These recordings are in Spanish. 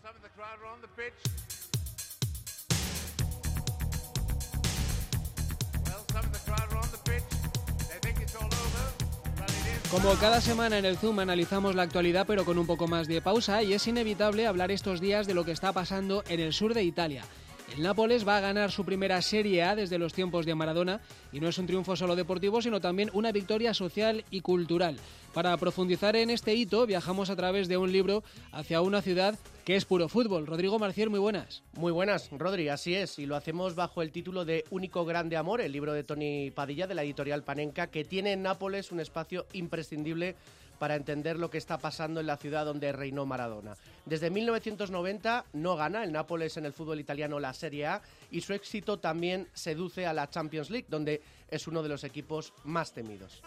Como cada semana en el Zoom analizamos la actualidad pero con un poco más de pausa y es inevitable hablar estos días de lo que está pasando en el sur de Italia. El Nápoles va a ganar su primera Serie A desde los tiempos de Maradona y no es un triunfo solo deportivo, sino también una victoria social y cultural. Para profundizar en este hito, viajamos a través de un libro hacia una ciudad que es puro fútbol. Rodrigo Marcier, muy buenas. Muy buenas, Rodri, así es, y lo hacemos bajo el título de Único Grande Amor, el libro de Tony Padilla de la editorial Panenka, que tiene en Nápoles un espacio imprescindible para entender lo que está pasando en la ciudad donde reinó Maradona. Desde 1990 no gana el Nápoles en el fútbol italiano la Serie A y su éxito también seduce a la Champions League, donde es uno de los equipos más temidos.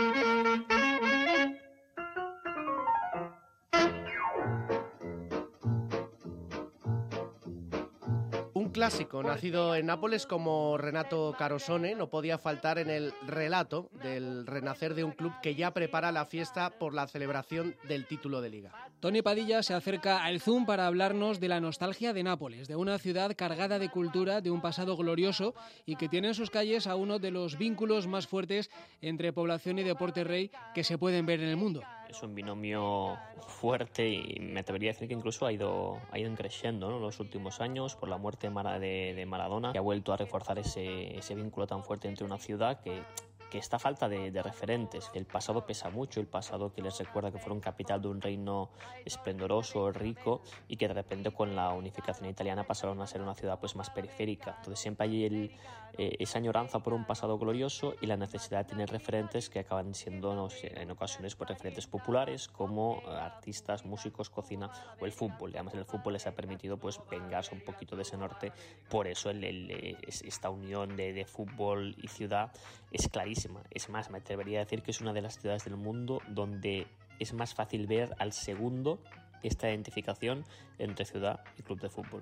Un clásico nacido en Nápoles como Renato Carosone no podía faltar en el relato del renacer de un club que ya prepara la fiesta por la celebración del título de Liga. Tony Padilla se acerca al Zoom para hablarnos de la nostalgia de Nápoles, de una ciudad cargada de cultura, de un pasado glorioso y que tiene en sus calles a uno de los vínculos más fuertes entre población y deporte rey que se pueden ver en el mundo. Es un binomio fuerte y me atrevería a decir que incluso ha ido creciendo, ¿no? En los últimos años por la muerte de Maradona, que ha vuelto a reforzar ese vínculo tan fuerte entre una ciudad que está falta de referentes. El pasado pesa mucho, el pasado que les recuerda que fueron capital de un reino esplendoroso, rico, y que de repente con la unificación italiana pasaron a ser una ciudad pues más periférica. Entonces siempre hay esa añoranza por un pasado glorioso y la necesidad de tener referentes que acaban siendo en ocasiones pues, referentes populares como artistas, músicos, cocina o el fútbol. Y además el fútbol les ha permitido pues vengarse un poquito de ese norte. Por eso esta unión de fútbol y ciudad es clarísima. Es más, me atrevería a decir que es una de las ciudades del mundo donde es más fácil ver al segundo esta identificación entre ciudad y club de fútbol.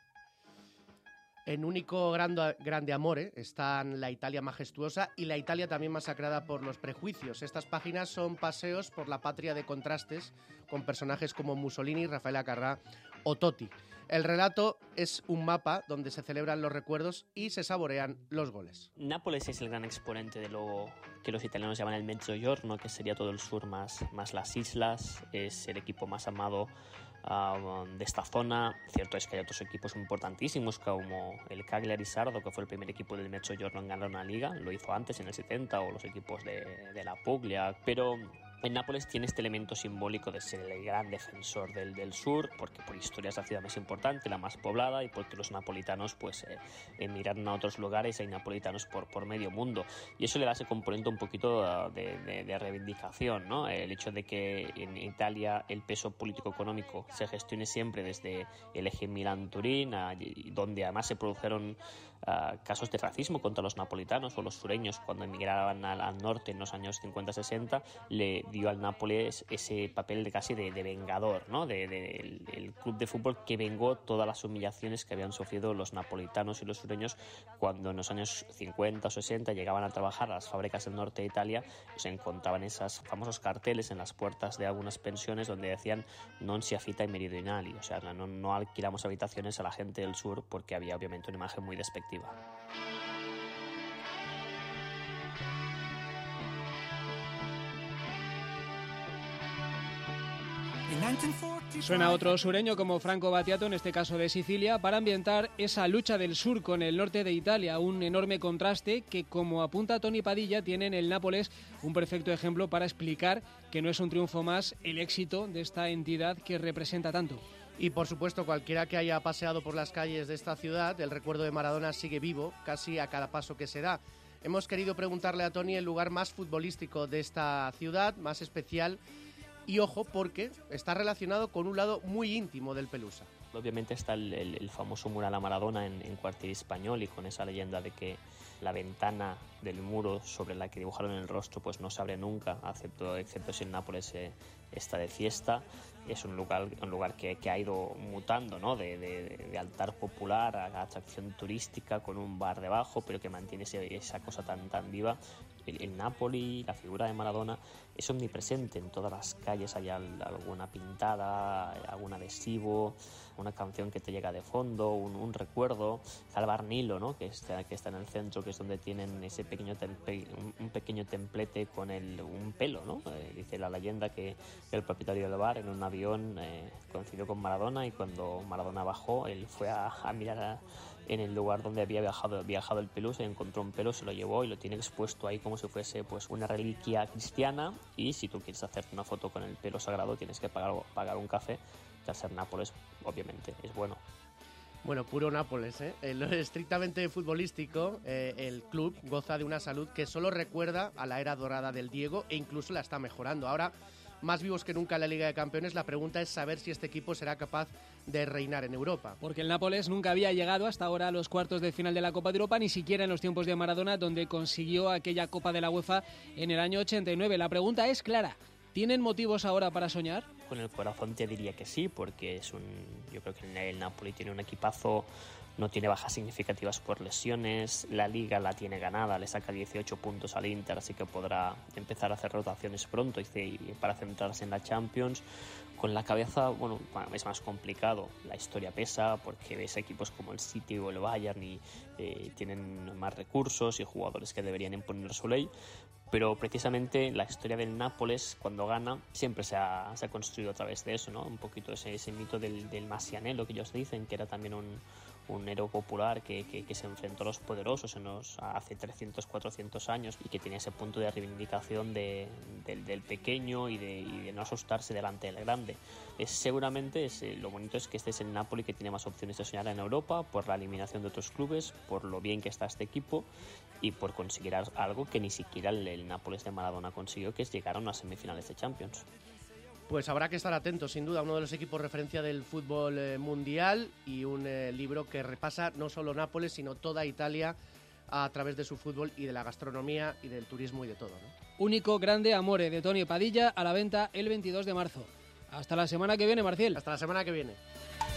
En Único Grande Amore están la Italia majestuosa y la Italia también masacrada por los prejuicios. Estas páginas son paseos por la patria de contrastes con personajes como Mussolini, Rafael Acarrá o Totti. El relato es un mapa donde se celebran los recuerdos y se saborean los goles. Nápoles es el gran exponente de lo que los italianos llaman el Mezzogiorno, que sería todo el sur más las islas. Es el equipo más amado de esta zona. Cierto es que hay otros equipos importantísimos como el Cagliari Sardo, que fue el primer equipo del Mezzogiorno en ganar una liga, lo hizo antes en el 70, o los equipos de la Puglia, pero en Nápoles tiene este elemento simbólico de ser el gran defensor del sur, porque por historia es la ciudad más importante, la más poblada, y porque los napolitanos pues emigraron a otros lugares, hay napolitanos por medio mundo, y eso le da ese componente un poquito de reivindicación, ¿no? El hecho de que en Italia el peso político-económico se gestione siempre desde el eje Milán-Turín, donde además se produjeron casos de racismo contra los napolitanos o los sureños cuando emigraban al norte en los años 50-60, le dio al Nápoles ese papel de casi de vengador, ¿no? El club de fútbol que vengó todas las humillaciones que habían sufrido los napolitanos y los sureños cuando en los años 50 o 60 llegaban a trabajar a las fábricas del norte de Italia, se encontraban esos famosos carteles en las puertas de algunas pensiones donde decían non si affitta ai meridionali, o sea, no alquilamos habitaciones a la gente del sur, porque había obviamente una imagen muy despectiva. Suena otro sureño como Franco Battiato, en este caso de Sicilia, para ambientar esa lucha del sur con el norte de Italia, un enorme contraste que, como apunta Tony Padilla, tiene en el Nápoles un perfecto ejemplo para explicar que no es un triunfo más el éxito de esta entidad que representa tanto. Y por supuesto, cualquiera que haya paseado por las calles de esta ciudad, el recuerdo de Maradona sigue vivo casi a cada paso que se da. Hemos querido preguntarle a Tony el lugar más futbolístico de esta ciudad, más especial. Y ojo, porque está relacionado con un lado muy íntimo del Pelusa. Obviamente está el famoso mural a Maradona en Quartiere Español, y con esa leyenda de que la ventana del muro sobre la que dibujaron el rostro pues no se abre nunca, excepto si en Nápoles está de fiesta. Es un lugar que ha ido mutando, ¿no? de altar popular a atracción turística con un bar debajo, pero que mantiene esa cosa tan viva. El Napoli, la figura de Maradona, es omnipresente en todas las calles. Hay alguna pintada, algún adhesivo, una canción que te llega de fondo, un recuerdo. Está el bar Nilo, ¿no? que está en el centro, que es donde tienen ese un pequeño templete con un pelo, ¿no? Dice la leyenda que el propietario del bar en un avión coincidió con Maradona, y cuando Maradona bajó, él fue a mirar en el lugar donde había viajado el pelo, se encontró un pelo, se lo llevó y lo tiene expuesto ahí como si fuese pues una reliquia cristiana. Y si tú quieres hacerte una foto con el pelo sagrado, tienes que pagar un café, que al ser Nápoles obviamente es bueno. Bueno, puro Nápoles, ¿eh? En lo estrictamente futbolístico, el club goza de una salud que solo recuerda a la era dorada del Diego, e incluso la está mejorando. Ahora, más vivos que nunca en la Liga de Campeones, la pregunta es saber si este equipo será capaz de reinar en Europa. Porque el Nápoles nunca había llegado hasta ahora a los cuartos de final de la Copa de Europa, ni siquiera en los tiempos de Maradona, donde consiguió aquella Copa de la UEFA en el año 89. La pregunta es clara: ¿tienen motivos ahora para soñar? Con el corazón te diría que sí, porque yo creo que el Napoli tiene un equipazo, no tiene bajas significativas por lesiones, la Liga la tiene ganada, le saca 18 puntos al Inter, así que podrá empezar a hacer rotaciones pronto y para centrarse en la Champions. Con la cabeza, bueno, es más complicado, la historia pesa porque ves equipos como el City o el Bayern y tienen más recursos y jugadores que deberían imponer su ley, pero precisamente la historia del Nápoles, cuando gana, siempre se ha construido a través de eso, ¿no? Un poquito ese mito del Masianello que ellos dicen, que era también un héroe popular que se enfrentó a los poderosos hace 300, 400 años, y que tenía ese punto de reivindicación del pequeño y de no asustarse delante del grande. Seguramente lo bonito es que este es el Napoli que tiene más opciones de soñar en Europa, por la eliminación de otros clubes, por lo bien que está este equipo y por conseguir algo que ni siquiera el Nápoles de Maradona consiguió, que es llegar a unas semifinales de Champions. Pues habrá que estar atentos, sin duda, uno de los equipos referencia del fútbol mundial, y un libro que repasa no solo Nápoles, sino toda Italia a través de su fútbol y de la gastronomía y del turismo y de todo, ¿no? Único grande amore, de Tony Padilla, a la venta el 22 de marzo. Hasta la semana que viene, Marcial. Hasta la semana que viene.